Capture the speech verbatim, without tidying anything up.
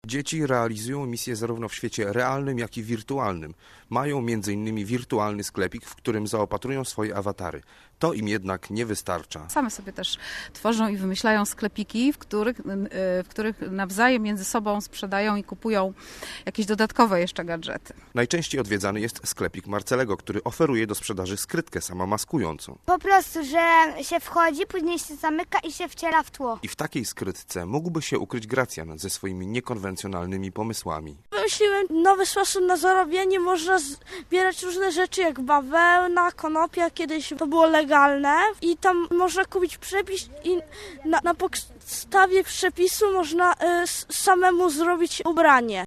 Dzieci realizują misje zarówno w świecie realnym, jak i wirtualnym. Mają między innymi wirtualny sklepik, w którym zaopatrują swoje awatary. To im jednak nie wystarcza. Same sobie też tworzą i wymyślają sklepiki, w których, w których nawzajem między sobą sprzedają i kupują jakieś dodatkowe jeszcze gadżety. Najczęściej odwiedzany jest sklepik Marcelego, który oferuje do sprzedaży skrytkę samomaskującą. Po prostu, że się wchodzi, później się zamyka i się wciela w tło. I w takiej skrytce mógłby się ukryć Gracjan ze swoimi niekonwencjonalnymi pomysłami. Wymyśliłem nowy sposób na zarobienie. Można zbierać różne rzeczy jak bawełna, konopia. Kiedyś to było legalne i tam można kupić przepis i na, na podstawie przepisu można y, samemu zrobić ubranie.